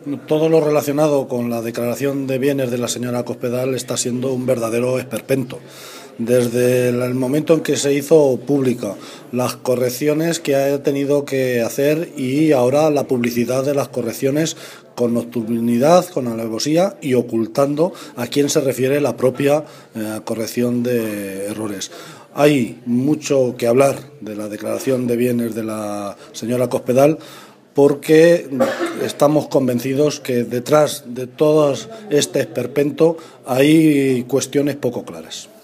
Todo lo relacionado con la declaración de bienes de la señora Cospedal está siendo un verdadero esperpento. Desde el momento en que se hizo pública, las correcciones que ha tenido que hacer y ahora la publicidad de las correcciones con nocturnidad, con alevosía y ocultando a quién se refiere la propia corrección de errores. Hay mucho que hablar de la declaración de bienes de la señora Cospedal, porque estamos convencidos que detrás de todo este esperpento hay cuestiones poco claras.